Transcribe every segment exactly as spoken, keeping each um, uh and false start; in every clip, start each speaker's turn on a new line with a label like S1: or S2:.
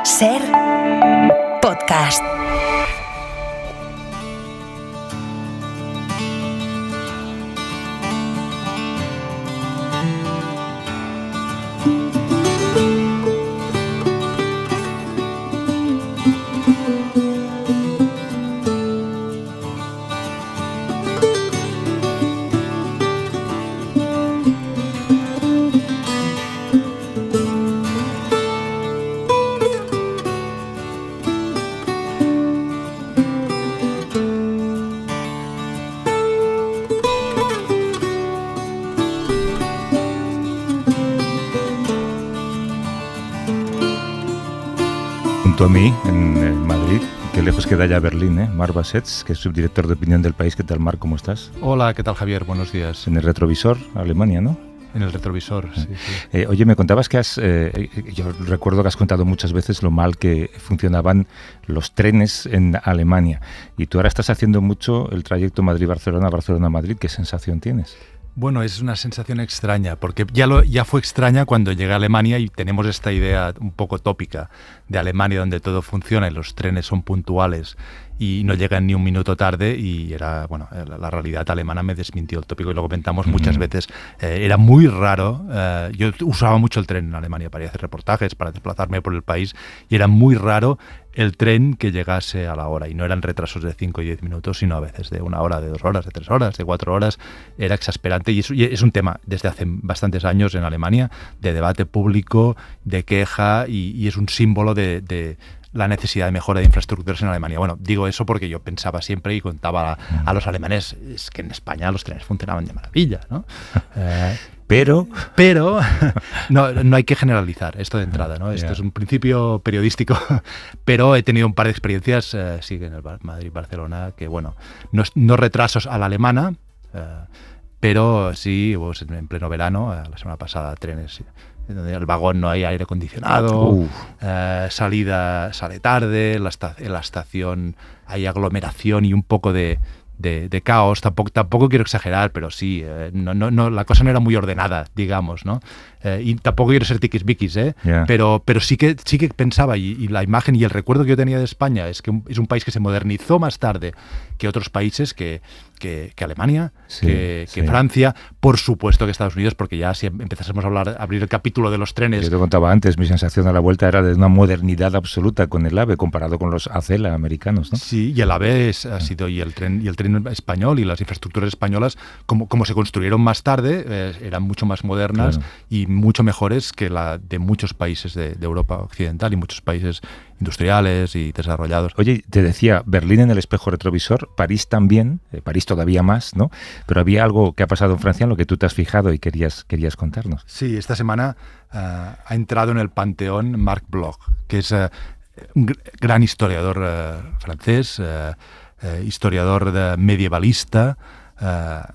S1: Ser podcast.
S2: A mí, en Madrid, qué lejos queda ya Berlín, ¿eh? Marc Bassets, que es subdirector de opinión del País. ¿Qué tal, Marc? ¿Cómo estás?
S3: Hola, ¿qué tal, Javier? Buenos días.
S2: En el retrovisor, Alemania, ¿no?
S3: En el retrovisor, sí. sí.
S2: Eh, oye, me contabas que has, eh, yo recuerdo que has contado muchas veces lo mal que funcionaban los trenes en Alemania. Y tú ahora estás haciendo mucho el trayecto Madrid-Barcelona, Barcelona-Madrid. ¿Qué sensación tienes?
S3: Bueno, es una sensación extraña, porque ya, lo, ya fue extraña cuando llegué a Alemania y tenemos esta idea un poco tópica de Alemania donde todo funciona y los trenes son puntuales y no llegan ni un minuto tarde, y era, bueno, la, la realidad alemana me desmintió el tópico y lo comentamos mm-hmm. muchas veces. Eh, era muy raro, eh, yo usaba mucho el tren en Alemania para ir a hacer reportajes, para desplazarme por el país, y era muy raro el tren que llegase a la hora, y no eran retrasos de cinco y diez minutos, sino a veces de una hora, de dos horas, de tres horas, de cuatro horas. Era exasperante, y es, y es un tema desde hace bastantes años en Alemania, de debate público, de queja, y, y es un símbolo de, de la necesidad de mejora de infraestructuras en Alemania. Bueno, digo eso porque yo pensaba siempre y contaba a, a los alemanes, es que en España los trenes funcionaban de maravilla, ¿no? eh,
S2: Pero,
S3: pero no, no hay que generalizar esto de entrada, ¿no? Esto yeah. es un principio periodístico, pero he tenido un par de experiencias, eh, sí, en el Madrid-Barcelona, que bueno, no, no retrasos a la alemana, eh, pero sí, pues, en pleno verano, eh, la semana pasada, trenes donde el vagón no hay aire acondicionado, eh, salida sale tarde, en la, esta- en la estación hay aglomeración y un poco de De, de caos. Tampoco, tampoco quiero exagerar, pero sí, eh, no, no, no, la cosa no era muy ordenada, digamos, ¿no? Eh, y tampoco quiero ser tiquismiquis, ¿eh? Yeah. Pero, pero sí que sí que pensaba, y, y la imagen y el recuerdo que yo tenía de España es que un, es un país que se modernizó más tarde que otros países, que, que, que Alemania, sí, que, que sí. Francia, por supuesto que Estados Unidos, porque ya si empezásemos a hablar, a abrir el capítulo de los trenes...
S2: Yo te contaba antes, mi sensación a la vuelta era de una modernidad absoluta con el AVE, comparado con los Acela americanos, ¿no?
S3: Sí, y el AVE es, ha sido, y el tren, y el tren español y las infraestructuras españolas, como, como se construyeron más tarde, eh, eran mucho más modernas, claro, y mucho mejores que la de muchos países de, de Europa occidental y muchos países industriales y desarrollados.
S2: Oye, te decía, Berlín en el espejo retrovisor, París también, eh, París todavía más, ¿no? Pero había algo que ha pasado en Francia en lo que tú te has fijado y querías, querías contarnos.
S3: Sí, esta semana uh, ha entrado en el panteón Marc Bloch, que es uh, un gr- gran historiador uh, francés, uh, uh, historiador de medievalista, uh,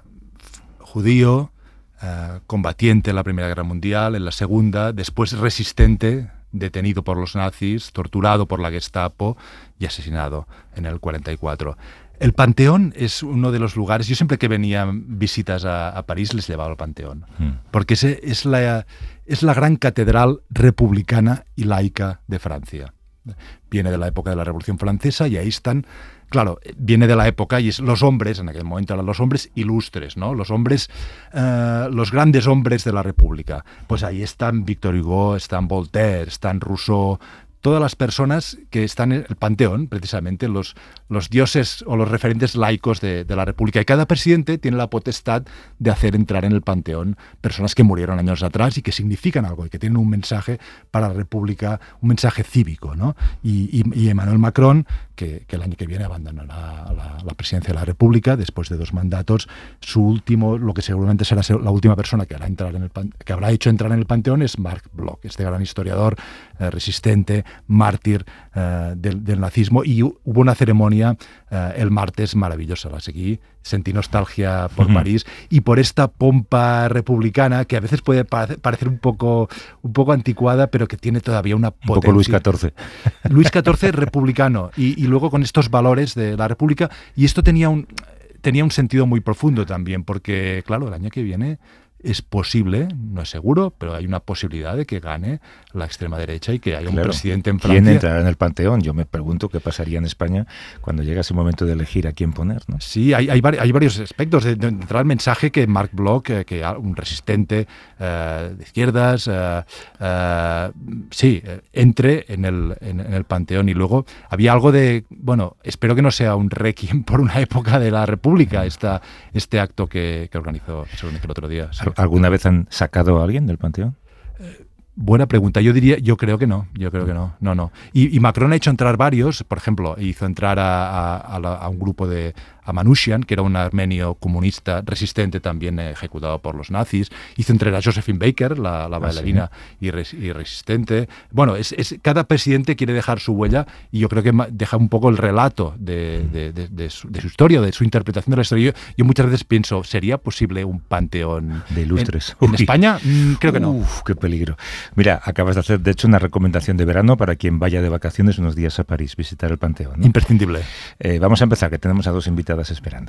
S3: judío, uh, combatiente en la Primera Guerra Mundial, en la Segunda, después resistente, detenido por los nazis, torturado por la Gestapo y asesinado en el cuarenta y cuatro. El Panteón es uno de los lugares, yo siempre que venían visitas a, a París les llevaba al Panteón, mm. porque ese es, la, es la gran catedral republicana y laica de Francia. Viene de la época de la Revolución Francesa y ahí están, claro, viene de la época y es los hombres, en aquel momento eran los hombres ilustres, ¿no? Los hombres, uh, los grandes hombres de la República. Pues ahí están Victor Hugo, están Voltaire, están Rousseau, todas las personas que están en el Panteón, precisamente, los, los dioses o los referentes laicos de, de la República. Y cada presidente tiene la potestad de hacer entrar en el Panteón personas que murieron años atrás y que significan algo y que tienen un mensaje para la República, un mensaje cívico, ¿no? Y, y, y Emmanuel Macron, que, que el año que viene abandonará la, la presidencia de la República después de dos mandatos, su último, lo que seguramente será la última persona que hará, entrar en el, que habrá hecho entrar en el Panteón es Marc Bloch, este gran historiador eh, resistente, mártir uh, del, del nazismo, y hubo una ceremonia uh, el martes maravillosa, la seguí, sentí nostalgia por uh-huh. París y por esta pompa republicana que a veces puede pare- parecer un poco, un poco anticuada, pero que tiene todavía una potencia.
S2: Un poco Luis catorce.
S3: Luis catorce republicano, y, y luego con estos valores de la República, y esto tenía un, tenía un sentido muy profundo también, porque claro, el año que viene es posible, no es seguro, pero hay una posibilidad de que gane la extrema derecha y que haya
S2: claro.
S3: un presidente en Francia.
S2: ¿Quién entrará en el panteón? Yo me pregunto qué pasaría en España cuando llega ese momento de elegir a quién poner, ¿no?
S3: Sí, hay, hay, hay varios aspectos. De, de entrar el mensaje que Marc Bloch, eh, que un resistente eh, de izquierdas, eh, eh, sí, entre en el, en, en el panteón. Y luego había algo de, bueno, espero que no sea un requiem por una época de la República, esta, este acto que, que organizó, que se organizó el otro día. Sí.
S2: ¿Alguna vez han sacado a alguien del panteón?
S3: Eh, Buena pregunta. Yo diría, yo creo que no. Yo creo que no. No, no. Y, y Macron ha hecho entrar varios. Por ejemplo, hizo entrar a, a, a, la, a un grupo de a Manouchian, que era un armenio comunista resistente también eh, ejecutado por los nazis. Hizo entrar a Josephine Baker, la, la bailarina ah, sí. y, res, y resistente. Bueno, es, es, cada presidente quiere dejar su huella y yo creo que deja un poco el relato de, de, de, de, su, de su historia, de su interpretación de la historia. Yo, yo muchas veces pienso, ¿sería posible un panteón
S2: de ilustres
S3: en, en España? Mm, creo que no.
S2: Uf, qué peligro. Mira, acabas de hacer, de hecho, una recomendación de verano para quien vaya de vacaciones unos días a París, visitar el panteón, ¿no?
S3: Imprescindible.
S2: Eh, vamos a empezar, que tenemos a dos invitadas esperando.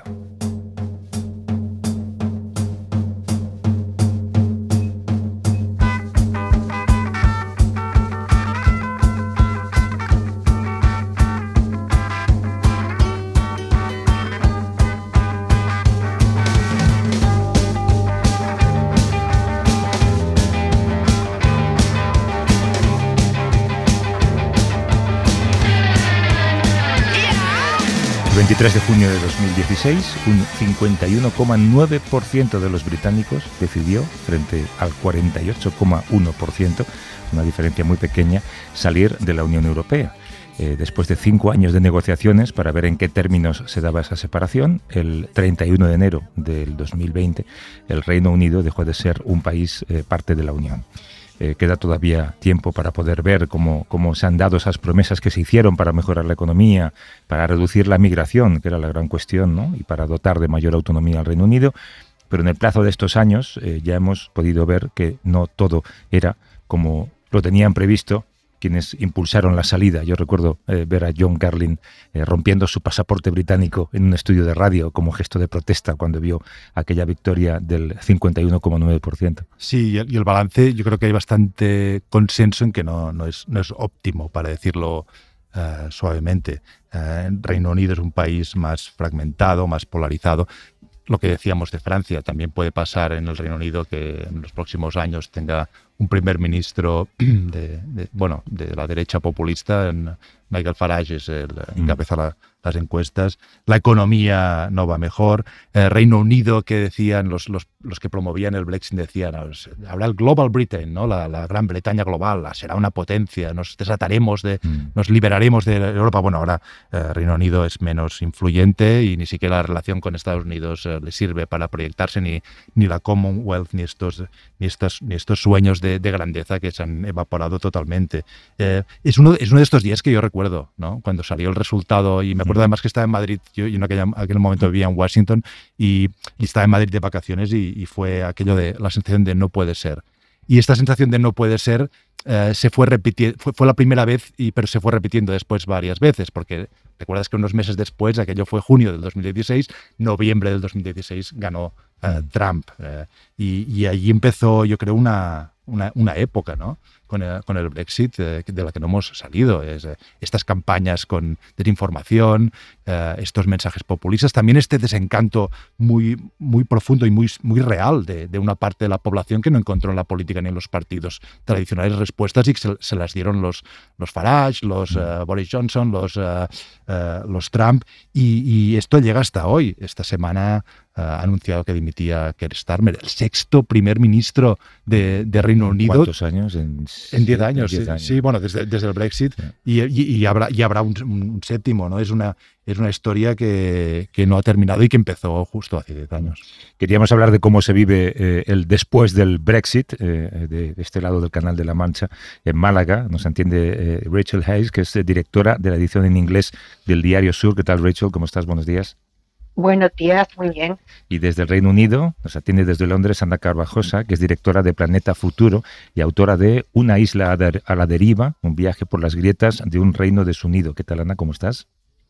S2: veintitrés de junio de dos mil dieciséis, un cincuenta y uno coma nueve por ciento de los británicos decidió, frente al cuarenta y ocho coma uno por ciento, una diferencia muy pequeña, salir de la Unión Europea. Eh, después de cinco años de negociaciones para ver en qué términos se daba esa separación, el treinta y uno de enero del dos mil veinte, el Reino Unido dejó de ser un país eh, parte de la Unión. Eh, queda todavía tiempo para poder ver cómo, cómo se han dado esas promesas que se hicieron para mejorar la economía, para reducir la migración, que era la gran cuestión, ¿no? Y para dotar de mayor autonomía al Reino Unido. Pero en el plazo de estos años eh, ya hemos podido ver que no todo era como lo tenían previsto quienes impulsaron la salida. Yo recuerdo eh, ver a John Carlin eh, rompiendo su pasaporte británico en un estudio de radio como gesto de protesta cuando vio aquella victoria del cincuenta y uno coma nueve por ciento.
S3: Sí, y el, y el balance, yo creo que hay bastante consenso en que no, no, es, no es óptimo, para decirlo uh, suavemente. Uh, Reino Unido es un país más fragmentado, más polarizado. Lo que decíamos de Francia, también puede pasar en el Reino Unido que en los próximos años tenga un primer ministro de, de, bueno, de la derecha populista. Nigel Farage es el mm. encabeza la, las encuestas. La economía no va mejor. Eh, Reino Unido, que decían los, los, los que promovían el Brexit, decían, habrá el Global Britain, ¿no? la, la Gran Bretaña global, será una potencia, nos desataremos, de, mm. nos liberaremos de Europa. Bueno, ahora eh, Reino Unido es menos influyente y ni siquiera la relación con Estados Unidos eh, le sirve para proyectarse, ni, ni la Commonwealth, ni estos, ni estos, ni estos sueños de, de grandeza que se han evaporado totalmente. Eh, es, uno, es uno de estos días que yo recuerdo, ¿no? Cuando salió el resultado, y me acuerdo además que estaba en Madrid, yo, yo en aquel, aquel momento vivía en Washington y, y estaba en Madrid de vacaciones y, y fue aquello de la sensación de no puede ser. Y esta sensación de no puede ser eh, se fue repitiendo, fue, fue la primera vez, y, pero se fue repitiendo después varias veces, porque recuerdas que unos meses después, aquello fue junio del dos mil dieciséis, noviembre del dos mil dieciséis ganó eh, Trump. Eh, y, y allí empezó, yo creo, una, una, una época, ¿no? Con el, con el Brexit, eh, de la que no hemos salido. Es, eh, estas campañas con desinformación, eh, estos mensajes populistas, también este desencanto muy, muy profundo y muy, muy real de, de una parte de la población que no encontró en la política ni en los partidos tradicionales respuestas, y que se, se las dieron los, los Farage, los uh, Boris Johnson, los, uh, uh, los Trump, y, y esto llega hasta hoy. Esta semana uh, ha anunciado que dimitía Keir Starmer, el sexto primer ministro de, de Reino Unido.
S2: ¿Cuántos años? En
S3: En diez años, sí, años, sí, bueno, desde, desde el Brexit, sí. y, y, y habrá, y habrá un, un séptimo, ¿no? Es una, es una historia que, que no ha terminado y que empezó justo hace diez años.
S2: Queríamos hablar de cómo se vive eh, el después del Brexit, eh, de este lado del Canal de la Mancha, en Málaga. Nos atiende eh, Rachel Hayes, que es directora de la edición en inglés del Diario Sur. ¿Qué tal, Rachel? ¿Cómo estás? Buenos días.
S4: Buenos días, muy bien.
S2: Y desde el Reino Unido nos atiende desde Londres Ana Carvajosa, que es directora de Planeta Futuro y autora de Una isla a la deriva, un viaje por las grietas de un reino desunido. ¿Qué tal, Ana? ¿Cómo estás?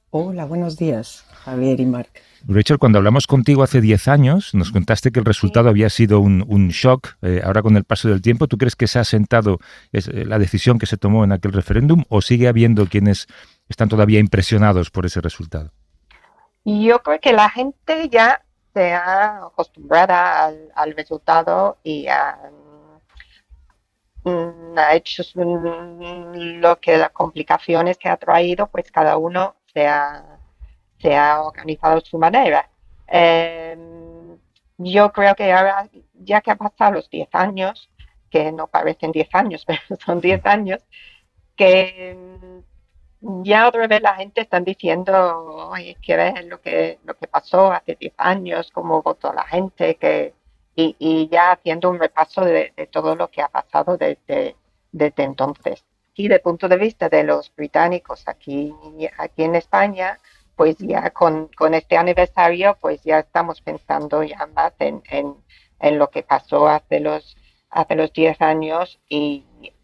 S5: Hola, buenos días, Javier y Marc.
S2: Rachel, cuando hablamos contigo hace diez años, nos contaste que el resultado había sido un, un shock. Eh, ahora, con el paso del tiempo, ¿tú crees que se ha asentado es, eh, la decisión que se tomó en aquel referéndum o sigue habiendo quienes están todavía impresionados por ese resultado?
S4: Yo creo que la gente ya se ha acostumbrado al, al resultado y ha, mm, ha hecho su- lo que las complicaciones que ha traído, pues cada uno se ha, se ha organizado a su manera. Eh, yo creo que ahora, ya que ha pasado los diez años, que no parecen diez años, pero son diez años, que mm, ya otra vez la gente está diciendo, oye, que ver lo que, lo que pasó hace diez años, cómo votó la gente, que, y, y ya haciendo un repaso de, de todo lo que ha pasado desde, desde entonces. Y desde el punto de vista de los británicos aquí, aquí en España, pues ya con, con este aniversario, pues ya estamos pensando ya más en, en, en lo que pasó hace los, hace los diez años y,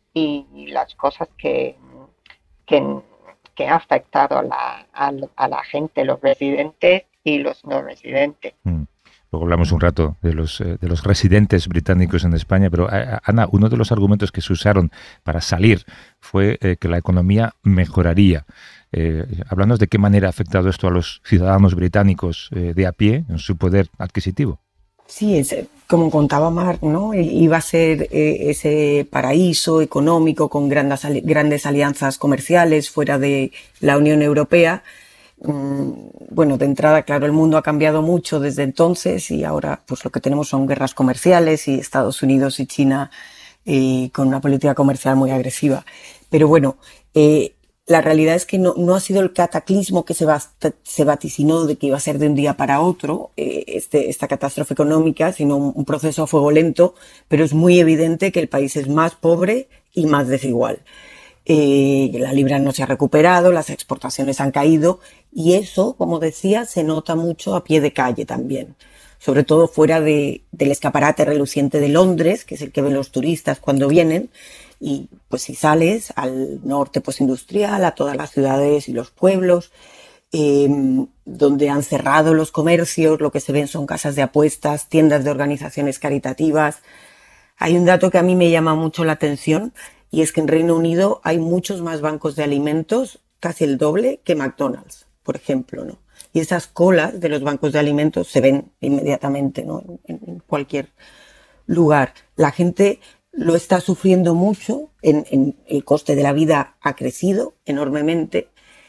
S4: y las cosas que, que, que ha afectado a la, a, a la gente, los residentes y los no residentes.
S2: Mm. Luego hablamos un rato de los, eh, de los residentes británicos en España, pero eh, Ana, uno de los argumentos que se usaron para salir fue eh, que la economía mejoraría. Eh, háblanos de qué manera ha afectado esto a los ciudadanos británicos eh, de a pie en su poder adquisitivo.
S5: Sí, es, como contaba Marc, ¿no? Iba a ser eh, ese paraíso económico con grandes, grandes alianzas comerciales fuera de la Unión Europea. Bueno, de entrada, claro, el mundo ha cambiado mucho desde entonces y ahora pues lo que tenemos son guerras comerciales y Estados Unidos y China eh, con una política comercial muy agresiva. Pero bueno, eh, la realidad es que no, no ha sido el cataclismo que se, va, se vaticinó de que iba a ser de un día para otro eh, este, esta catástrofe económica, sino un, un proceso a fuego lento, pero es muy evidente que el país es más pobre y más desigual. Eh, la libra no se ha recuperado, las exportaciones han caído y eso, como decía, se nota mucho a pie de calle también, sobre todo fuera de, del escaparate reluciente de Londres, que es el que ven los turistas cuando vienen, y pues si sales al norte postindustrial, a todas las ciudades y los pueblos, eh, donde han cerrado los comercios, lo que se ven son casas de apuestas, tiendas de organizaciones caritativas. Hay un dato que a mí me llama mucho la atención, y es que en Reino Unido hay muchos más bancos de alimentos, casi el doble, que McDonald's, por ejemplo, ¿no? Y esas colas de los bancos de alimentos se ven inmediatamente, ¿no? En, en cualquier lugar. La gente lo está sufriendo mucho, en, en el coste de la vida ha crecido enormemente.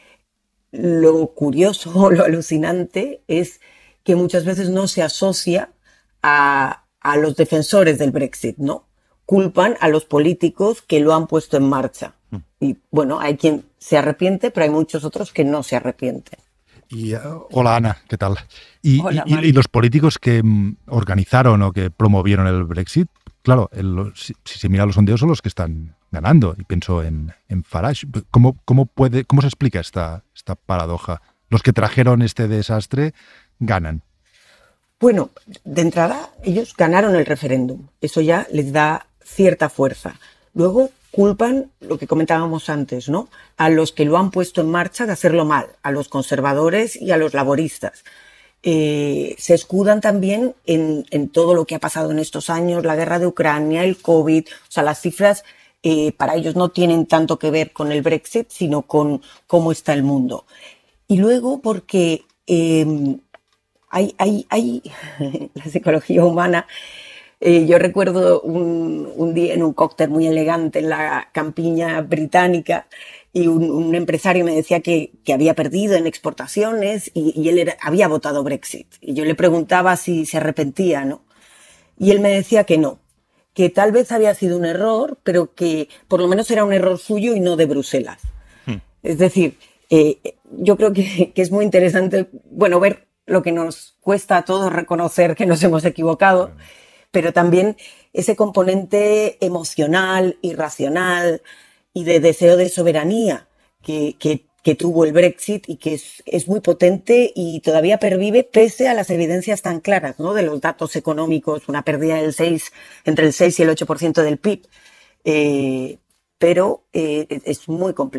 S5: Lo curioso, lo alucinante es que muchas veces no se asocia a, a los defensores del Brexit, ¿no? Culpan a los políticos que lo han puesto en marcha. Y bueno, hay quien se arrepiente, pero hay muchos otros que no se arrepienten.
S3: Y, uh, hola Ana, ¿qué tal? Y,
S5: Hola,
S3: y, y los políticos que um, organizaron o que promovieron el Brexit, claro, el, si, si se mira los sondeos son los que están ganando. Y pienso en, en Farage. ¿Cómo, cómo, puede, ¿Cómo se explica esta, esta paradoja? Los que trajeron este desastre ganan.
S5: Bueno, de entrada, ellos ganaron el referéndum. Eso ya les da cierta fuerza. Luego culpan, lo que comentábamos antes, ¿no? A los que lo han puesto en marcha de hacerlo mal, a los conservadores y a los laboristas. Eh, se escudan también en, en todo lo que ha pasado en estos años, la guerra de Ucrania, el COVID, o sea, las cifras eh, para ellos no tienen tanto que ver con el Brexit, sino con cómo está el mundo. Y luego porque eh, hay, hay, hay la psicología humana. Eh, yo recuerdo un, un día en un cóctel muy elegante en la campiña británica y un, un empresario me decía que, que había perdido en exportaciones y, y él era, había votado Brexit. Y yo le preguntaba si se arrepentía, ¿no? Y él me decía que no, que tal vez había sido un error, pero que por lo menos era un error suyo y no de Bruselas. Hmm. Es decir, eh, yo creo que, que es muy interesante, bueno, ver lo que nos cuesta a todos reconocer que nos hemos equivocado, pero también ese componente emocional, irracional y de deseo de soberanía que, que, que tuvo el Brexit y que es, es muy potente y todavía pervive pese a las evidencias tan claras, ¿no? De los datos económicos, una pérdida del seis, entre el seis y el ocho por ciento del P I B, eh, pero eh, es muy complejo.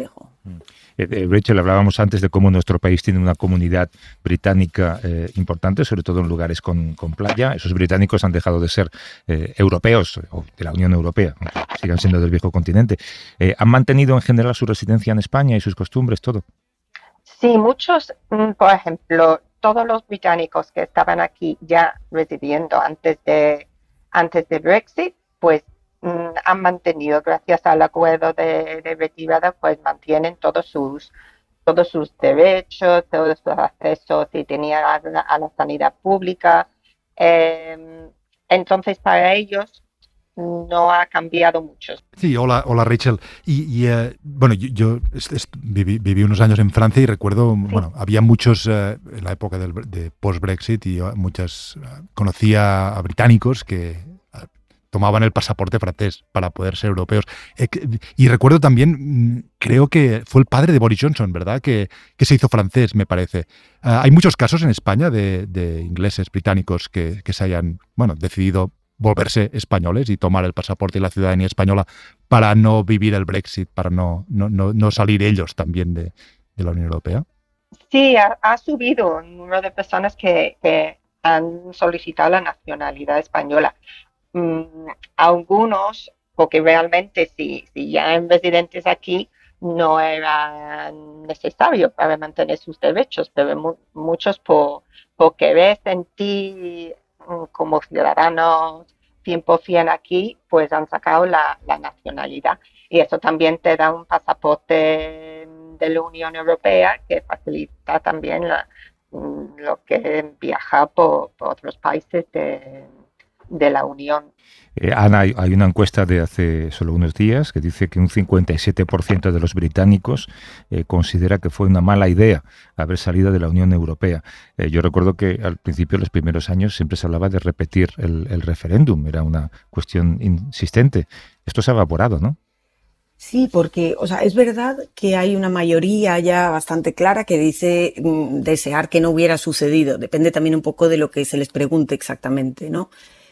S2: Eh, eh, Rachel, hablábamos antes de cómo nuestro país tiene una comunidad británica eh, importante, sobre todo en lugares con, con playa. Esos británicos han dejado de ser eh, europeos o de la Unión Europea, aunque sigan siendo del viejo continente. Eh, ¿Han mantenido en general su residencia en España y sus costumbres, todo?
S4: Sí, muchos, mm, por ejemplo, todos los británicos que estaban aquí ya residiendo antes de, antes de Brexit, pues mm, han mantenido, gracias al acuerdo de, de retirada, pues mantienen todos sus, todos sus derechos, todos sus accesos, si tenían a, la a la sanidad pública. Eh, entonces, para ellos no ha cambiado mucho.
S3: Sí, hola, hola Rachel. Y, y uh, bueno, yo, yo est, est, viví, viví unos años en Francia y recuerdo, sí. bueno, había muchos, uh, en la época del, de post-Brexit, y yo muchas, uh, conocía a británicos que uh, tomaban el pasaporte francés para poder ser europeos. Eh, y recuerdo también, creo que fue el padre de Boris Johnson, ¿verdad?, que, que se hizo francés, me parece. Uh, hay muchos casos en España de, de ingleses, británicos, que, que se hayan, bueno, decidido volverse españoles y tomar el pasaporte y la ciudadanía española para no vivir el Brexit, para no, no, no, no salir ellos también de, de la Unión Europea.
S4: Sí, ha, ha subido el número de personas que, que han solicitado la nacionalidad española. Mm, algunos, porque realmente si, si ya eran residentes aquí, no era necesario para mantener sus derechos, pero mu muchos por, por querer sentir como ciudadanos cien por cien aquí, pues han sacado la, la nacionalidad. Y eso también te da un pasaporte de la Unión Europea que facilita también la, lo que es viajar por, por otros países de, de la Unión.
S2: Eh, Ana, hay, hay una encuesta de hace solo unos días que dice que un cincuenta y siete por ciento de los británicos eh, considera que fue una mala idea haber salido de la Unión Europea. Eh, yo recuerdo que al principio, los primeros años, siempre se hablaba de repetir el, el referéndum. Era una cuestión insistente. Esto se ha evaporado, ¿no?
S5: Sí, porque, o sea, es verdad que hay una mayoría ya bastante clara que dice mm, desear que no hubiera sucedido. Depende también un poco de lo que se les pregunte exactamente, ¿no?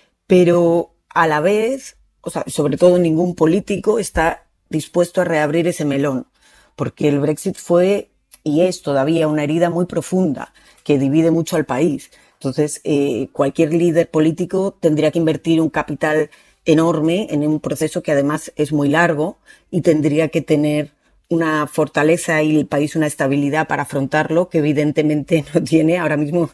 S5: Pero a la vez, o sea, sobre todo ningún político está dispuesto a reabrir ese melón, porque el Brexit fue y es todavía una herida muy profunda que divide mucho al país. Entonces, eh, cualquier líder político tendría que invertir un capital enorme en un proceso que además es muy largo y tendría que tener una fortaleza y el país una estabilidad para afrontarlo que evidentemente no tiene. Ahora mismo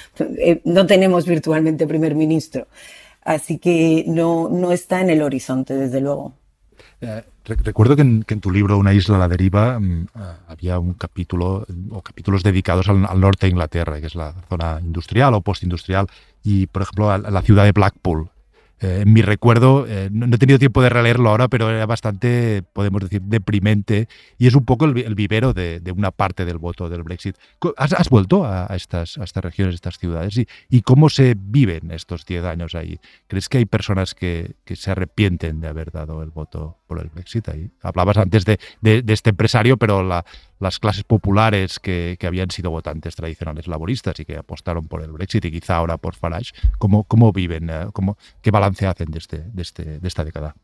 S5: no tenemos virtualmente primer ministro. Así que no, no está en el horizonte, desde luego.
S3: Eh, recuerdo que en, que en tu libro Una isla a la deriva um, uh, había un capítulo o capítulos dedicados al, al norte de Inglaterra, que es la zona industrial o postindustrial, y por ejemplo a, a la ciudad de Blackpool. Eh, en mi recuerdo, eh, no, no he tenido tiempo de releerlo ahora, pero era bastante, podemos decir, deprimente, y es un poco el, el vivero de, de una parte del voto del Brexit. ¿Has, has vuelto a, a, estas, a estas regiones, a estas ciudades? ¿Y, y cómo se viven estos diez años ahí? ¿Crees que hay personas que, que se arrepienten de haber dado el voto por el Brexit ahí? Hablabas antes de, de, de este empresario, pero la, las clases populares que, que habían sido votantes tradicionales laboristas y que apostaron por el Brexit y quizá ahora por Farage, ¿cómo, cómo viven? ¿Cómo, qué balance hacen de, este, de, este, de esta década?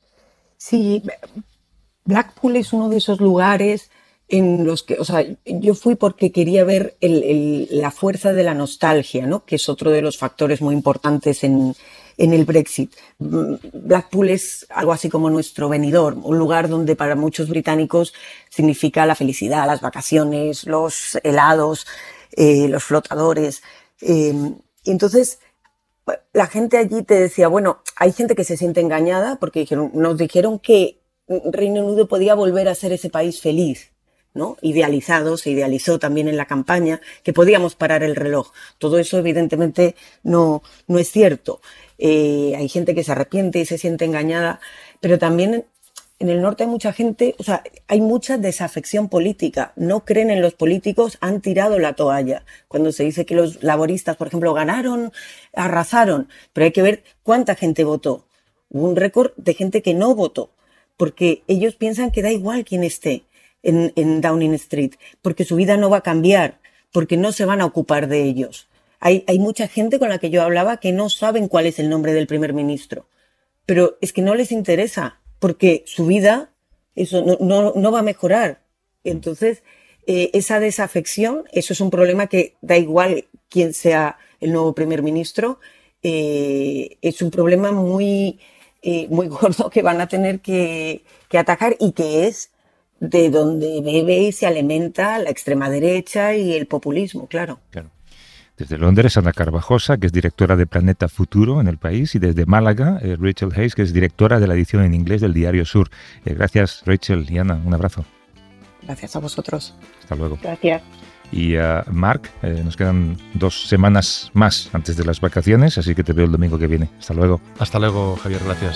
S5: Sí, Blackpool es uno de esos lugares en los que, o sea, yo fui porque quería ver el, el, la fuerza de la nostalgia, ¿no? Que es otro de los factores muy importantes en, en el Brexit. Blackpool es algo así como nuestro Benidorm, un lugar donde para muchos británicos significa la felicidad, las vacaciones, los helados, eh, los flotadores. Eh, y entonces la gente allí te decía, bueno, hay gente que se siente engañada porque dijeron, nos dijeron que Reino Unido podía volver a ser ese país feliz, ¿no? Idealizado, se idealizó también en la campaña, que podíamos parar el reloj. Todo eso evidentemente no, no es cierto. Eh, hay gente que se arrepiente y se siente engañada, pero también en el norte hay mucha gente, o sea, hay mucha desafección política. No creen en los políticos, han tirado la toalla. Cuando se dice que los laboristas, por ejemplo, ganaron, arrasaron, pero hay que ver cuánta gente votó. Hubo un récord de gente que no votó, porque ellos piensan que da igual quién esté en, en Downing Street, porque su vida no va a cambiar, porque no se van a ocupar de ellos. Hay, hay mucha gente con la que yo hablaba que no saben cuál es el nombre del primer ministro, pero es que no les interesa, porque su vida eso no, no, no va a mejorar. Entonces, eh, esa desafección, eso es un problema que da igual quién sea el nuevo primer ministro, eh, es un problema muy, eh, muy gordo que van a tener que, que atacar y que es de donde bebe y se alimenta la extrema derecha y el populismo, claro.
S2: Claro. Desde Londres, Ana Carvajosa, que es directora de Planeta Futuro en el país, y desde Málaga, eh, Rachel Hayes, que es directora de la edición en inglés del Diario Sur. Eh, gracias, Rachel y Ana. Un abrazo.
S5: Gracias a vosotros.
S2: Hasta luego.
S4: Gracias.
S2: Y uh, Marc, eh, nos quedan dos semanas más antes de las vacaciones, así que te veo el domingo que viene. Hasta luego.
S3: Hasta luego, Javier. Gracias.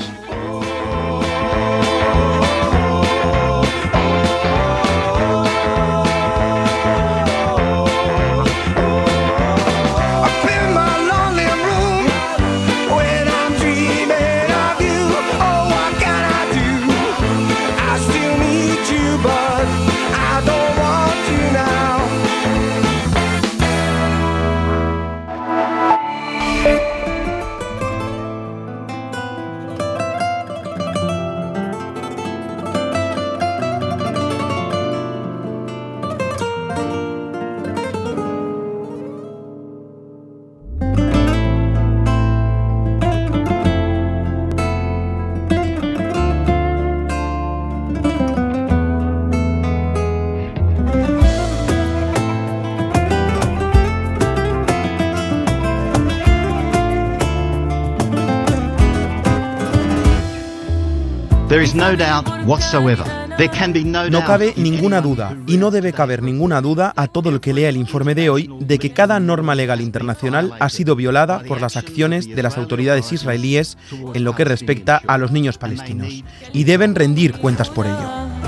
S6: No cabe ninguna duda, y no debe caber ninguna duda a todo el que lea el informe de hoy, de que cada norma legal internacional ha sido violada por las acciones de las autoridades israelíes en lo que respecta a los niños palestinos, y deben rendir cuentas por ello.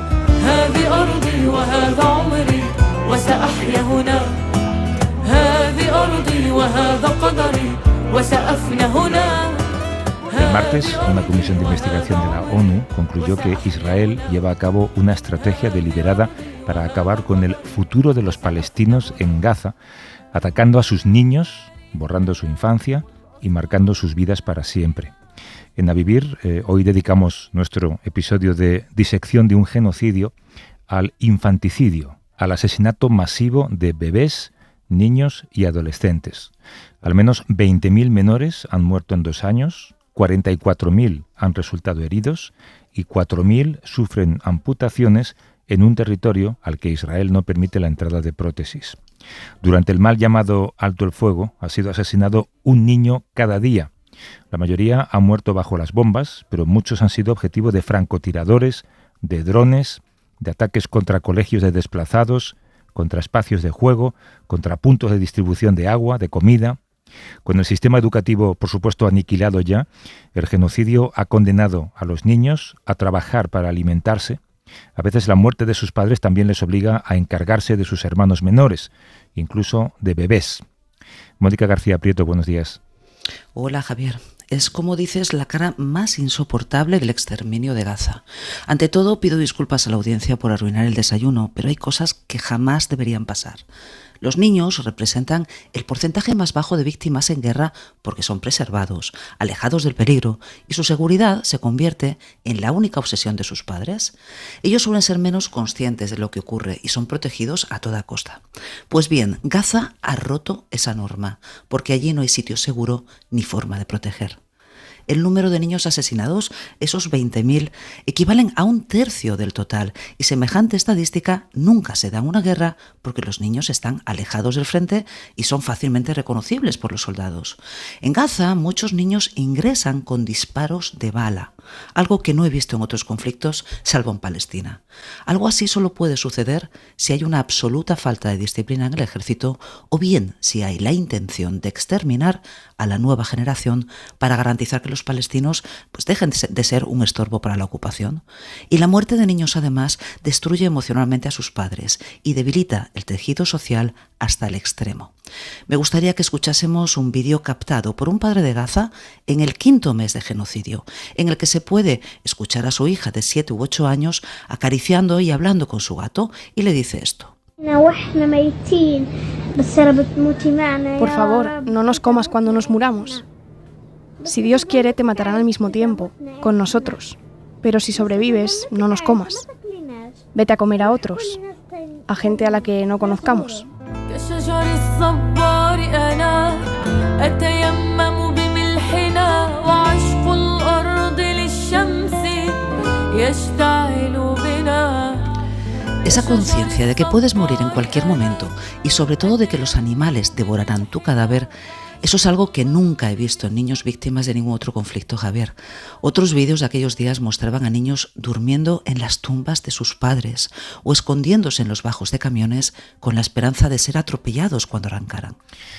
S2: El martes, una comisión de investigación de la ONU concluyó que Israel lleva a cabo una estrategia deliberada para acabar con el futuro de los palestinos en Gaza, atacando a sus niños, borrando su infancia y marcando sus vidas para siempre. En A Vivir, eh, hoy dedicamos nuestro episodio de disección de un genocidio al infanticidio, al asesinato masivo de bebés, niños y adolescentes. Al menos veinte mil menores han muerto en dos años, cuarenta y cuatro mil han resultado heridos y cuatro mil sufren amputaciones en un territorio al que Israel no permite la entrada de prótesis. Durante el mal llamado Alto el Fuego ha sido asesinado un niño cada día. La mayoría han muerto bajo las bombas, pero muchos han sido objetivo de francotiradores, de drones, de ataques contra colegios de desplazados, contra espacios de juego, contra puntos de distribución de agua, de comida. Con el sistema educativo, por supuesto, aniquilado ya, el genocidio ha condenado a los niños a trabajar para alimentarse. A veces la muerte de sus padres también les obliga a encargarse de sus hermanos menores, incluso de bebés. Mónica García Prieto, buenos días.
S7: Hola, Javier. Es, como dices, la cara más insoportable del exterminio de Gaza. Ante todo, pido disculpas a la audiencia por arruinar el desayuno, pero hay cosas que jamás deberían pasar. Los niños representan el porcentaje más bajo de víctimas en guerra porque son preservados, alejados del peligro, y su seguridad se convierte en la única obsesión de sus padres. Ellos suelen ser menos conscientes de lo que ocurre y son protegidos a toda costa. Pues bien, Gaza ha roto esa norma, porque allí no hay sitio seguro ni forma de proteger. El número de niños asesinados, esos veinte mil, equivalen a un tercio del total, y semejante estadística nunca se da en una guerra porque los niños están alejados del frente y son fácilmente reconocibles por los soldados. En Gaza, muchos niños ingresan con disparos de bala, algo que no he visto en otros conflictos, salvo en Palestina. Algo así solo puede suceder si hay una absoluta falta de disciplina en el ejército, o bien si hay la intención de exterminar a la nueva generación para garantizar que los palestinos pues dejen de ser un estorbo para la ocupación. Y la muerte de niños, además, destruye emocionalmente a sus padres y debilita el tejido social hasta el extremo. Me gustaría que escuchásemos un vídeo captado por un padre de Gaza en el quinto mes de genocidio, en el que se puede escuchar a su hija de siete u ocho años acariciando y hablando con su gato, y le dice esto:
S8: por favor, no nos comas cuando nos muramos. Si Dios quiere, te matarán al mismo tiempo, con nosotros. Pero si sobrevives, no nos comas. Vete a comer a otros. a gente a la que no conozcamos.
S7: Esa conciencia de que puedes morir en cualquier momento y sobre todo de que los animales devorarán tu cadáver, eso es algo que nunca he visto en niños víctimas de ningún otro conflicto, Javier. Otros vídeos de aquellos días mostraban a niños durmiendo en las tumbas de sus padres o escondiéndose en los bajos de camiones con la esperanza de ser atropellados cuando arrancaran.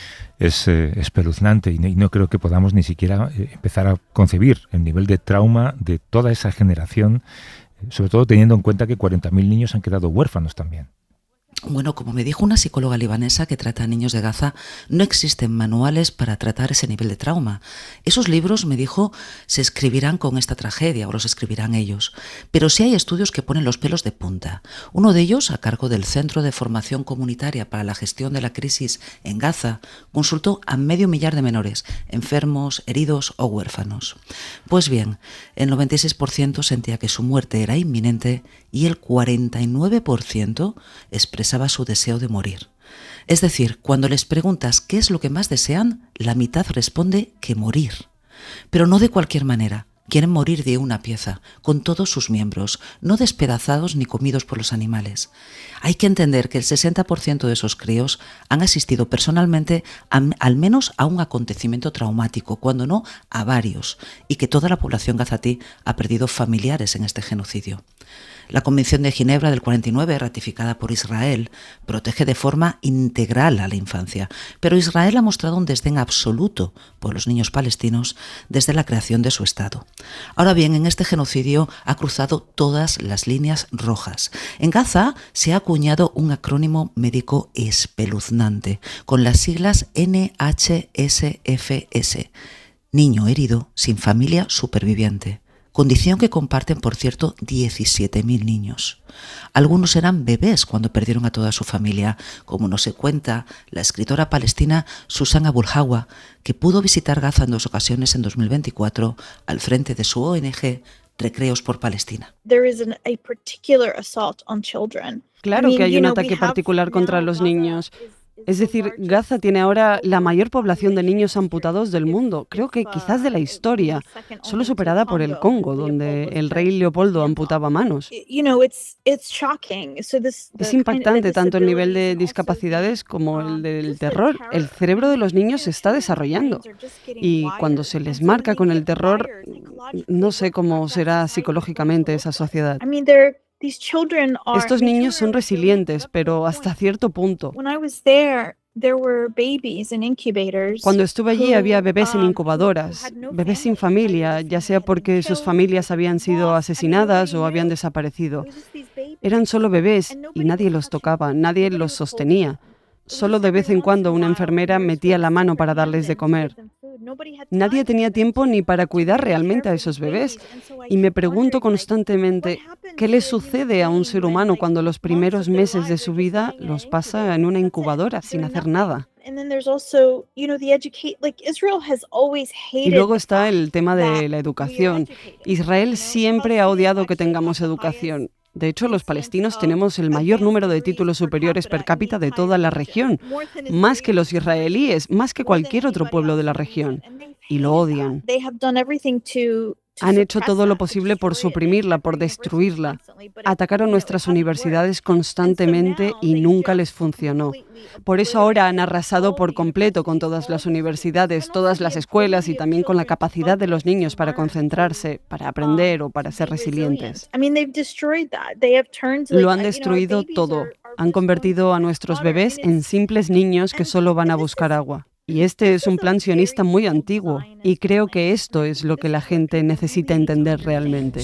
S2: Es eh, espeluznante y no, y no creo que podamos ni siquiera eh, empezar a concebir el nivel de trauma de toda esa generación, eh, sobre todo teniendo en cuenta que cuarenta mil niños han quedado huérfanos también.
S7: Bueno, como me dijo una psicóloga libanesa que trata a niños de Gaza, no existen manuales para tratar ese nivel de trauma. Esos libros, me dijo, se escribirán con esta tragedia o los escribirán ellos. Pero sí hay estudios que ponen los pelos de punta. Uno de ellos, a cargo del Centro de Formación Comunitaria para la Gestión de la Crisis en Gaza, consultó a medio millar de menores, enfermos, heridos o huérfanos. Pues bien, el noventa y seis por ciento sentía que su muerte era inminente y el cuarenta y nueve por ciento expresaba su deseo de morir. Es decir, cuando les preguntas qué es lo que más desean, la mitad responde que morir. Pero no de cualquier manera. Quieren morir de una pieza, con todos sus miembros, no despedazados ni comidos por los animales. Hay que entender que el sesenta por ciento de esos críos han asistido personalmente a, al menos a un acontecimiento traumático, cuando no a varios, y que toda la población gazatí ha perdido familiares en este genocidio. La Convención de Ginebra del cuarenta y nueve, ratificada por Israel, protege de forma integral a la infancia, pero Israel ha mostrado un desdén absoluto por los niños palestinos desde la creación de su Estado. Ahora bien, en este genocidio ha cruzado todas las líneas rojas. En Gaza se ha acuñado un acrónimo médico espeluznante, con las siglas N H S F S, Niño herido sin familia superviviente. Condición que comparten, por cierto, diecisiete mil niños. Algunos eran bebés cuando perdieron a toda su familia, como nos cuenta la escritora palestina Susan Abu Hawa, que pudo visitar Gaza en dos ocasiones en dos mil veinticuatro al frente de su O N G Recreos por Palestina.
S9: Claro que hay un ataque particular contra los niños. Es decir, Gaza tiene ahora la mayor población de niños amputados del mundo, creo que quizás de la historia, solo superada por el Congo, donde el rey Leopoldo amputaba manos. Es impactante tanto el nivel de discapacidades como el del terror. El cerebro de los niños se está desarrollando y cuando se les marca con el terror, no sé cómo será psicológicamente esa sociedad. Estos niños son resilientes, pero hasta cierto punto. Cuando estuve allí había bebés en incubadoras, bebés sin familia, ya sea porque sus familias habían sido asesinadas o habían desaparecido. Eran solo bebés y nadie los tocaba, nadie los sostenía. Solo de vez en cuando una enfermera metía la mano para darles de comer. Nadie tenía tiempo ni para cuidar realmente a esos bebés. Y me pregunto constantemente, ¿qué le sucede a un ser humano cuando los primeros meses de su vida los pasa en una incubadora sin hacer nada? Y luego está el tema de la educación. Israel siempre ha odiado que tengamos educación. De hecho, los palestinos tenemos el mayor número de títulos superiores per cápita de toda la región, más que los israelíes, más que cualquier otro pueblo de la región, y lo odian. Han hecho todo lo posible por suprimirla, por destruirla. Atacaron nuestras universidades constantemente y nunca les funcionó. Por eso ahora han arrasado por completo con todas las universidades, todas las escuelas y también con la capacidad de los niños para concentrarse, para aprender o para ser resilientes. Lo han destruido todo. Han convertido a nuestros bebés en simples niños que solo van a buscar agua. Y este es un plan sionista muy antiguo, y creo que esto es lo que la gente necesita entender realmente.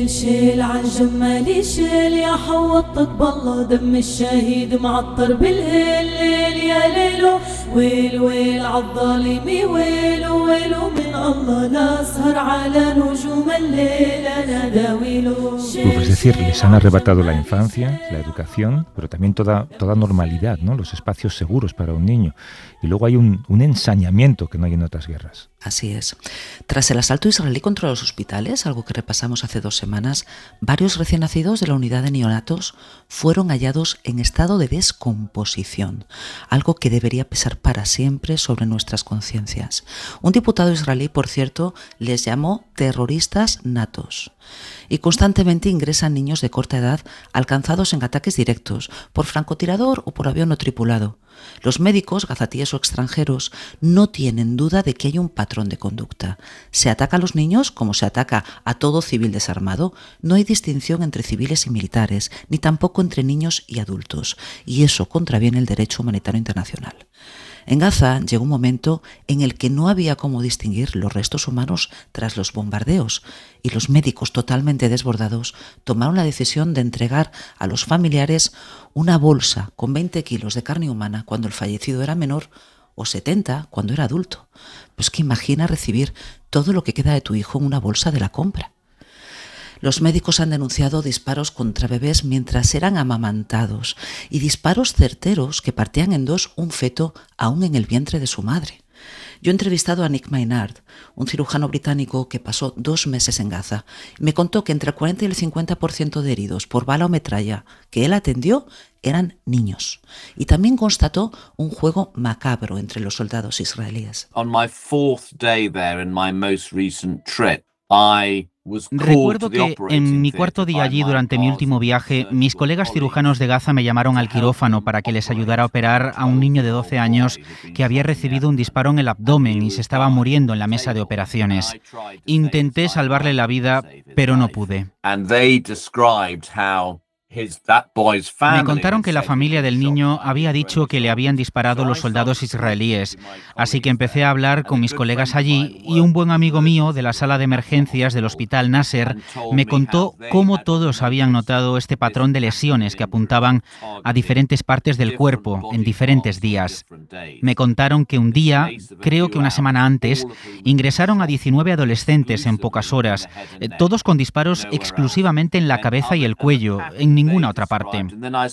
S2: Uf, es decir, les han arrebatado la infancia, la educación, pero también toda, toda normalidad, ¿no? Los espacios seguros para un niño. Y luego hay un, un ensañamiento que no hay en otras guerras.
S7: Así es. Tras el asalto israelí contra los hospitales, algo que repasamos hace dos semanas, varios recién nacidos de la unidad de neonatos fueron hallados en estado de descomposición, algo que debería pesar para siempre sobre nuestras conciencias. Un diputado israelí, por cierto, les llamó terroristas natos. Y constantemente ingresan niños de corta edad alcanzados en ataques directos, por francotirador o por avión no tripulado. Los médicos, gazatíes o extranjeros, no tienen duda de que hay un patrón de conducta. Se ataca a los niños como se ataca a todo civil desarmado. No hay distinción entre civiles y militares, ni tampoco entre niños y adultos. Y eso contraviene el derecho humanitario internacional. En Gaza llegó un momento en el que no había cómo distinguir los restos humanos tras los bombardeos, y los médicos, totalmente desbordados, tomaron la decisión de entregar a los familiares una bolsa con veinte kilos de carne humana cuando el fallecido era menor, o setenta cuando era adulto. Pues que imagina recibir todo lo que queda de tu hijo en una bolsa de la compra. Los médicos han denunciado disparos contra bebés mientras eran amamantados y disparos certeros que partían en dos un feto aún en el vientre de su madre. Yo he entrevistado a Nick Maynard, un cirujano británico que pasó dos meses en Gaza. Me contó que entre el cuarenta y el cincuenta por ciento de heridos por bala o metralla que él atendió eran niños. Y también constató un juego macabro entre los soldados israelíes.
S10: On my fourth day there in my most recent trip, I
S11: Recuerdo que en mi cuarto día allí durante mi último viaje, mis colegas cirujanos de Gaza me llamaron al quirófano para que les ayudara a operar a un niño de doce años que había recibido un disparo en el abdomen y se estaba muriendo en la mesa de operaciones. Intenté salvarle la vida, pero no pude. Me contaron que la familia del niño había dicho que le habían disparado los soldados israelíes, así que empecé a hablar con mis colegas allí y un buen amigo mío de la sala de emergencias del Hospital Nasser me contó cómo todos habían notado este patrón de lesiones que apuntaban a diferentes partes del cuerpo en diferentes días. Me contaron que un día, creo que una semana antes, ingresaron a diecinueve adolescentes en pocas horas, todos con disparos exclusivamente en la cabeza y el cuello, en ninguna otra parte.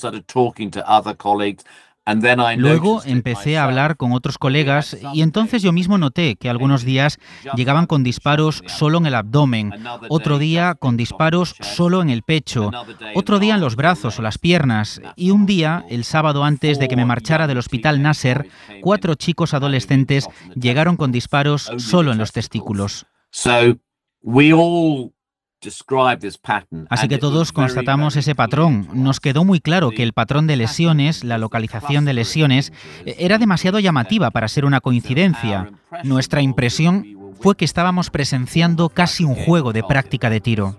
S11: Luego empecé a hablar con otros colegas y entonces yo mismo noté que algunos días llegaban con disparos solo en el abdomen, otro día con disparos solo en el pecho, otro día en los brazos o las piernas, y un día, el sábado antes de que me marchara del Hospital Nasser, cuatro chicos adolescentes llegaron con disparos solo en los testículos. Así que todos constatamos ese patrón. Nos quedó muy claro que el patrón de lesiones, la localización de lesiones, era demasiado llamativa para ser una coincidencia. Nuestra impresión fue que estábamos presenciando casi un juego de práctica de tiro.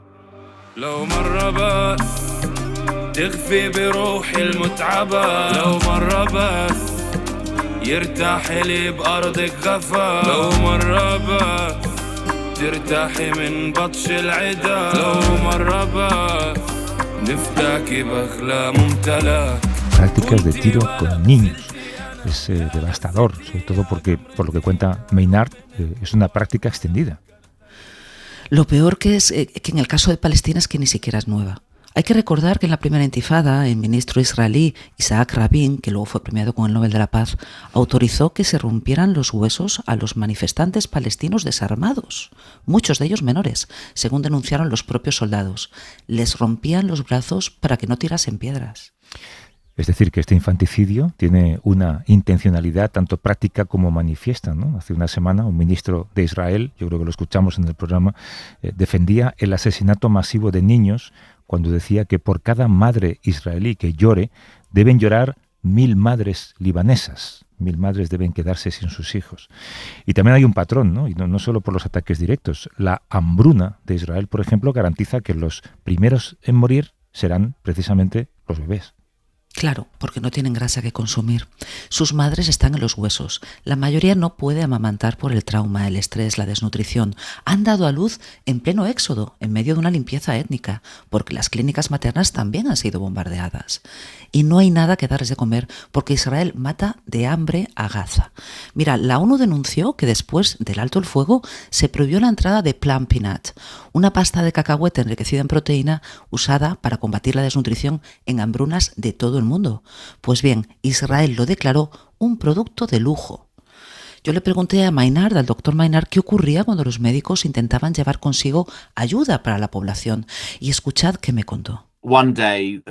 S2: Prácticas de tiro con niños. Es eh, devastador, sobre todo porque, por lo que cuenta Maynard, eh, es una práctica extendida.
S7: Lo peor que es eh, que en el caso de Palestina es que ni siquiera es nueva. Hay que recordar que en la primera intifada, el ministro israelí Isaac Rabin, que luego fue premiado con el Nobel de la Paz, autorizó que se rompieran los huesos a los manifestantes palestinos desarmados, muchos de ellos menores, según denunciaron los propios soldados. Les rompían los brazos para que no tirasen piedras.
S2: Es decir, que este infanticidio tiene una intencionalidad tanto práctica como manifiesta, ¿no? Hace una semana un ministro de Israel, yo creo que lo escuchamos en el programa, eh, defendía el asesinato masivo de niños cuando decía que por cada madre israelí que llore, deben llorar mil madres libanesas. Mil madres deben quedarse sin sus hijos. Y también hay un patrón, ¿no? Y no, no solo por los ataques directos. La hambruna de Israel, por ejemplo, garantiza que los primeros en morir serán precisamente los bebés.
S7: Claro, porque no tienen grasa que consumir. Sus madres están en los huesos. La mayoría no puede amamantar por el trauma, el estrés, la desnutrición. Han dado a luz en pleno éxodo, en medio de una limpieza étnica, porque las clínicas maternas también han sido bombardeadas. Y no hay nada que darles de comer porque Israel mata de hambre a Gaza. Mira, la ONU denunció que después del alto el fuego se prohibió la entrada de Plum Peanut, una pasta de cacahuete enriquecida en proteína usada para combatir la desnutrición en hambrunas de todo el mundo. Pues bien, Israel lo declaró un producto de lujo. Yo le pregunté a Maynard, al doctor Maynard, qué ocurría cuando los médicos intentaban llevar consigo ayuda para la población. Y escuchad qué me contó.
S10: Un día,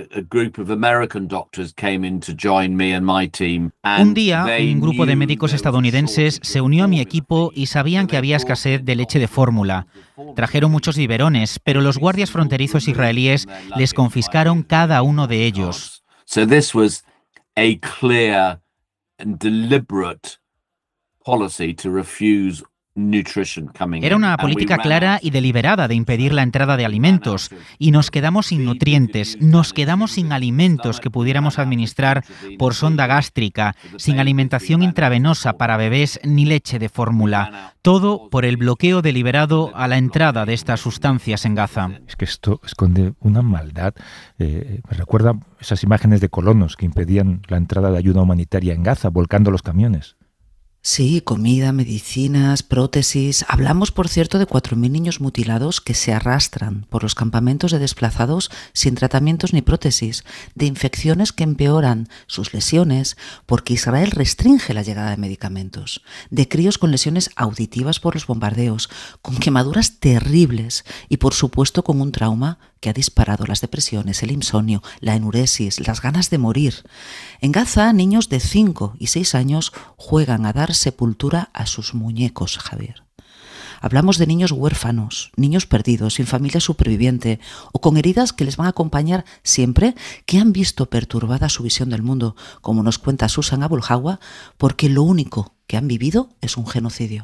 S11: un grupo de médicos estadounidenses se unió a mi equipo y sabían que había escasez de leche de fórmula. Trajeron muchos biberones, pero los guardias fronterizos israelíes les confiscaron cada uno de ellos.
S10: So this was a clear and deliberate policy to refuse nutrition coming in.
S11: Era una política clara y deliberada de impedir la entrada de alimentos, y nos quedamos sin nutrientes, nos quedamos sin alimentos que pudiéramos administrar por sonda gástrica, sin alimentación intravenosa para bebés ni leche de fórmula. Todo por el bloqueo deliberado a la entrada de estas sustancias en Gaza.
S2: Es que esto esconde una maldad. Eh, me recuerda esas imágenes de colonos que impedían la entrada de ayuda humanitaria en Gaza, volcando los camiones.
S7: Sí, comida, medicinas, prótesis. Hablamos, por cierto, de cuatro mil niños mutilados que se arrastran por los campamentos de desplazados sin tratamientos ni prótesis, de infecciones que empeoran sus lesiones porque Israel restringe la llegada de medicamentos, de críos con lesiones auditivas por los bombardeos, con quemaduras terribles y, por supuesto, con un trauma que ha disparado las depresiones, el insomnio, la enuresis, las ganas de morir. En Gaza, niños de cinco y seis años juegan a dar sepultura a sus muñecos, Javier. Hablamos de niños huérfanos, niños perdidos, sin familia superviviente o con heridas que les van a acompañar siempre, que han visto perturbada su visión del mundo, como nos cuenta Susan Abulhawa, porque lo único que han vivido es un genocidio.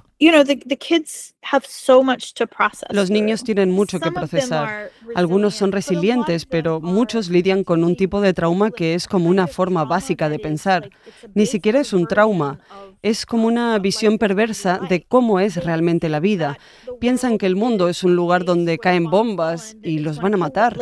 S9: Los niños tienen mucho que procesar. Algunos son resilientes, pero muchos lidian con un tipo de trauma que es como una forma básica de pensar. Ni siquiera es un trauma, es como una visión perversa de cómo es realmente la vida. Piensan que el mundo es un lugar donde caen bombas y los van a matar.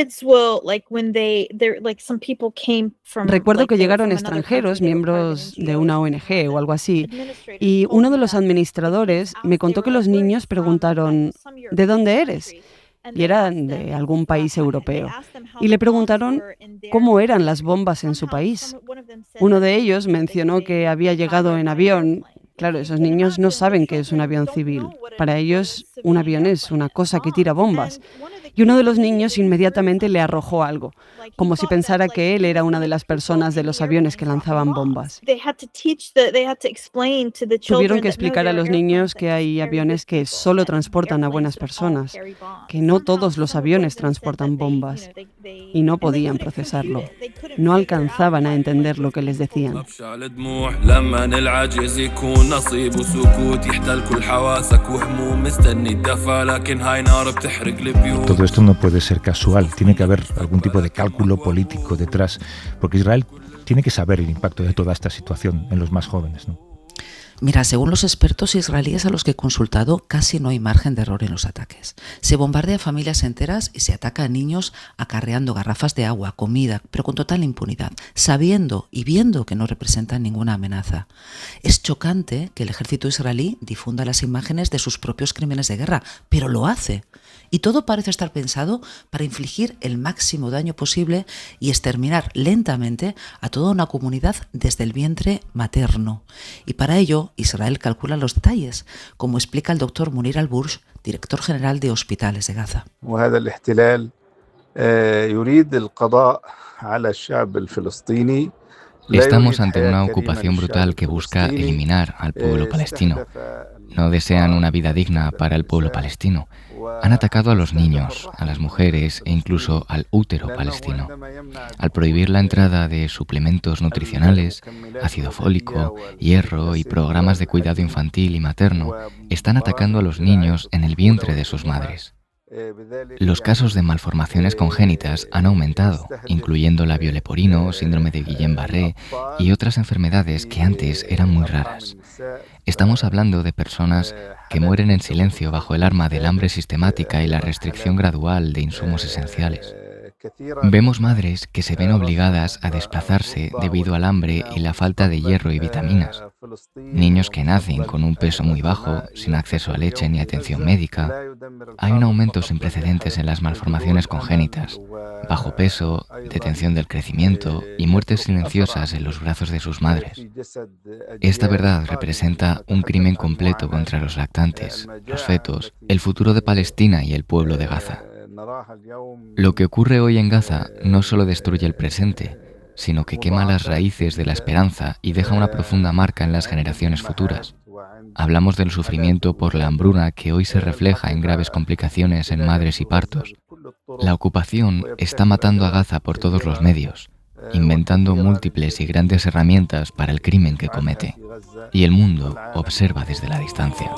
S9: Recuerdo que llegaron extranjeros, miembros de una O N G o algo así, y uno de los administradores me contó que los niños preguntaron, ¿de dónde eres? Y eran de algún país europeo. Y le preguntaron cómo eran las bombas en su país. Uno de ellos mencionó que había llegado en avión. Claro, esos niños no saben qué es un avión civil. Para ellos, un avión es una cosa que tira bombas. Y uno de los niños inmediatamente le arrojó algo, como si pensara que él era una de las personas de los aviones que lanzaban bombas. Tuvieron que explicar a los niños que hay aviones que solo transportan a buenas personas, que no todos los aviones transportan bombas, y no podían procesarlo. No alcanzaban a entender lo que les decían.
S2: Todo esto no puede ser casual, tiene que haber algún tipo de cálculo político detrás, porque Israel tiene que saber el impacto de toda esta situación en los más jóvenes, ¿no?
S7: Mira, según los expertos israelíes a los que he consultado, casi no hay margen de error en los ataques. Se bombardea a familias enteras y se ataca a niños acarreando garrafas de agua, comida, pero con total impunidad, sabiendo y viendo que no representan ninguna amenaza. Es chocante que el ejército israelí difunda las imágenes de sus propios crímenes de guerra, pero lo hace. Y todo parece estar pensado para infligir el máximo daño posible y exterminar lentamente a toda una comunidad desde el vientre materno. Y para ello, Israel calcula los detalles, como explica el doctor Munir Al-Bursh, director general de Hospitales de Gaza.
S12: Estamos ante una ocupación brutal que busca eliminar al pueblo palestino. No desean una vida digna para el pueblo palestino. Han atacado a los niños, a las mujeres e incluso al útero palestino. Al prohibir la entrada de suplementos nutricionales, ácido fólico, hierro y programas de cuidado infantil y materno, están atacando a los niños en el vientre de sus madres. Los casos de malformaciones congénitas han aumentado, incluyendo labio leporino, síndrome de Guillain-Barré y otras enfermedades que antes eran muy raras. Estamos hablando de personas que mueren en silencio bajo el arma del hambre sistemática y la restricción gradual de insumos esenciales. Vemos madres que se ven obligadas a desplazarse debido al hambre y la falta de hierro y vitaminas. Niños que nacen con un peso muy bajo, sin acceso a leche ni atención médica. Hay un aumento sin precedentes en las malformaciones congénitas, bajo peso, detención del crecimiento y muertes silenciosas en los brazos de sus madres. Esta verdad representa un crimen completo contra los lactantes, los fetos, el futuro de Palestina y el pueblo de Gaza. Lo que ocurre hoy en Gaza no solo destruye el presente, sino que quema las raíces de la esperanza y deja una profunda marca en las generaciones futuras. Hablamos del sufrimiento por la hambruna que hoy se refleja en graves complicaciones en madres y partos. La ocupación está matando a Gaza por todos los medios, inventando múltiples y grandes herramientas para el crimen que comete. Y el mundo observa desde la distancia.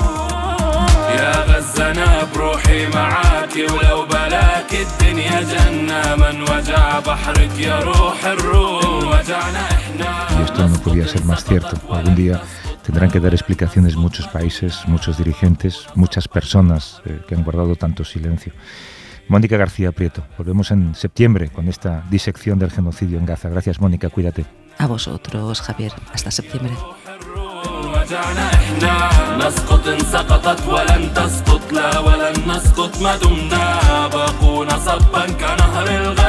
S2: Y esto no podía ser más cierto. Algún día tendrán que dar explicaciones muchos países, muchos dirigentes, muchas personas eh, que han guardado tanto silencio. Mónica García Prieto, volvemos en septiembre con esta disección del genocidio en Gaza. Gracias, Mónica, cuídate.
S7: A vosotros, Javier. Hasta septiembre.
S13: رجعنا احنا نسقط ان سقطت ولن تسقط لا ولن نسقط ما دمنا باقون صبا كنهر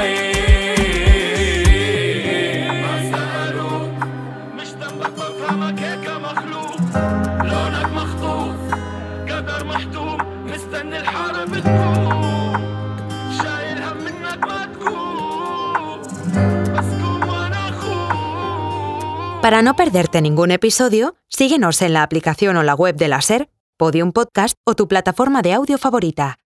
S13: الغيث ما سألوك مش ذنبك بفهمك هيك مخلوق لونك مخطوف قدر محتوم مستني الحرب تكون شايل هم منك ما تكون بس كون وانا اخوك.
S1: Para no perderte ningún episodio, síguenos en la aplicación o la web de la SER, Podium Podcast o tu plataforma de audio favorita.